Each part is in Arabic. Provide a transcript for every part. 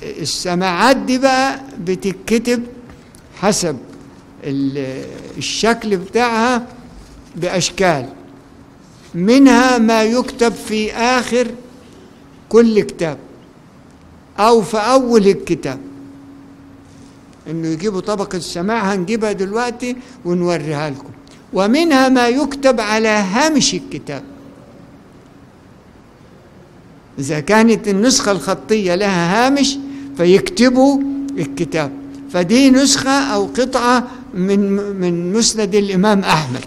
السماعات دي بقى بتتكتب حسب الشكل بتاعها بأشكال، منها ما يكتب في آخر كل كتاب أو في أول الكتاب، إنه يجيبوا طبقة السماع هنجيبها دلوقتي ونوريها لكم، ومنها ما يكتب على هامش الكتاب. إذا كانت النسخة الخطية لها هامش فيكتبوا الكتاب، فدي نسخة أو قطعة من مسند الإمام أحمد،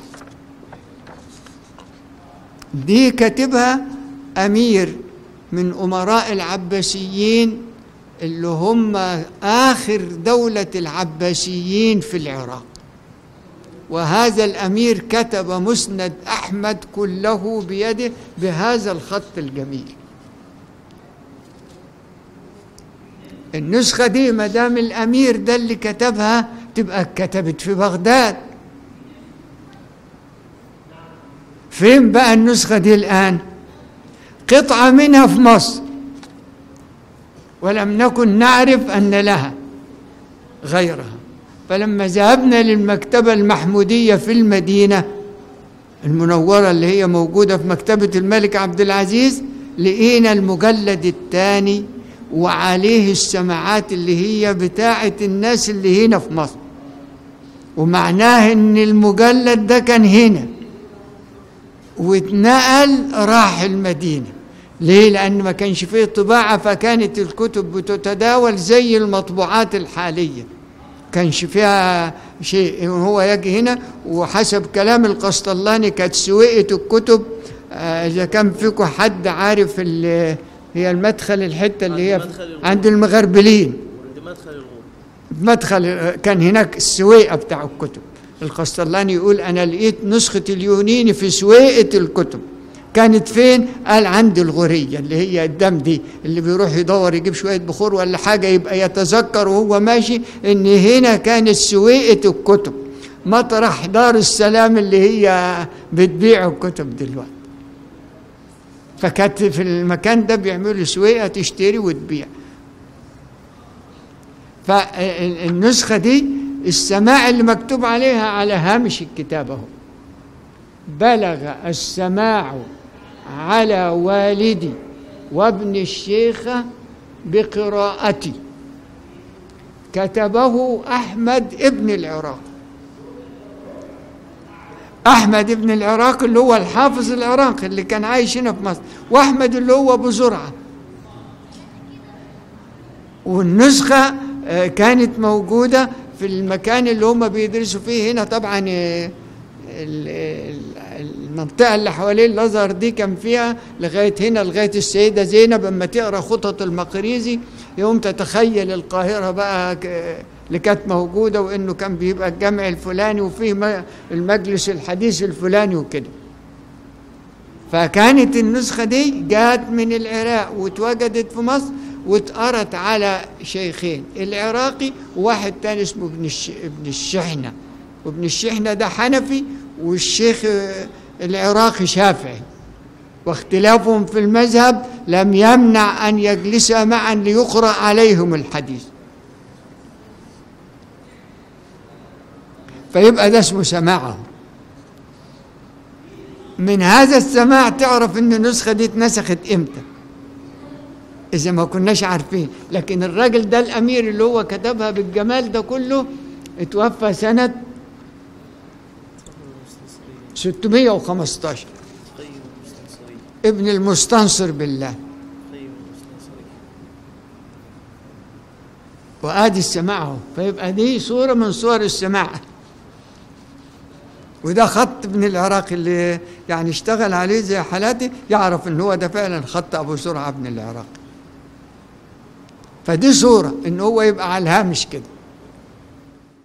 دي كاتبها أمير من أمراء العباسيين اللي هم آخر دولة العباسيين في العراق، وهذا الأمير كتب مسند أحمد كله بيده بهذا الخط الجميل. النسخة دي مدام الأمير ده اللي كتبها تبقى كتبت في بغداد. فين بقى النسخة دي الآن؟ قطعة منها في مصر، ولم نكن نعرف أن لها غيرها، فلما ذهبنا للمكتبة المحمودية في المدينة المنورة اللي هي موجودة في مكتبة الملك عبد العزيز، لقينا المجلد الثاني وعليه السماعات اللي هي بتاعة الناس اللي هنا في مصر، ومعناه ان المجلد ده كان هنا واتنقل راح المدينة. ليه؟ لأن ما كانش فيه طباعة، فكانت الكتب بتتداول زي المطبوعات الحالية، كانش فيها شيء. هو يجي هنا، وحسب كلام القسطلاني كانت سويقة الكتب، إذا كان فيكم حد عارف هي المدخل، الحتة اللي هي عند المغربلين، مدخل كان هناك السويقة بتاع الكتب. القسطلاني يقول أنا لقيت نسخة اليونيني في سويقة الكتب. كانت فين؟ قال عند الغورية اللي هي قدام دي، اللي بيروح يدور يجيب شوية بخور ولا حاجة يبقى يتذكر وهو ماشي إن هنا كانت سويقة الكتب، مطرح دار السلام اللي هي بتبيع الكتب دلوقتي. فكانت في المكان ده بيعملوا سويقة تشتري وتبيع. فالنسخة دي السماع اللي مكتوب عليها على هامش الكتاب اهو: بلغ السماع على والدي وابن الشيخة بقراءتي، كتبه أحمد ابن العراق. أحمد ابن العراق اللي هو الحافظ العراقي اللي كان عايش هنا في مصر، وأحمد اللي هو أبو زرعة. والنسخة كانت موجودة في المكان اللي هم بيدرسوا فيه هنا. طبعا المنطقة اللي حوالين الأزهر دي كان فيها لغاية هنا، لغاية السيدة زينب. أما تقرأ خطط المقريزي يوم تتخيل القاهرة بقى اللي كانت موجودة، وإنه كان بيبقى الجامع الفلاني وفيه المجلس الحديث الفلاني وكده. فكانت النسخة دي جات من العراق واتوجدت في مصر، واتقرت على شيخين، العراقي وواحد تاني اسمه ابن الشحنة. وابن الشحنة ده حنفي، والشيخ العراقي شافعي، واختلافهم في المذهب لم يمنع أن يجلسا معا ليقرأ عليهم الحديث. فيبقى ده اسمه سماعه. من هذا السماع تعرف ان النسخة دي اتنسخت امتى إذا ما كناش عارفين. لكن الراجل ده الأمير اللي هو كتبها بالجمال ده كله اتوفى سنة 615، ابن المستنصر بالله. وآدي السماع. فيبقى دي صورة من صور السماع. وده خط ابن العراق اللي يعني اشتغل عليه زي حالاتي يعرف ان هو ده فعلا خط ابو زرعة ابن العراق. فدي صورة ان هو يبقى على الهامش كده.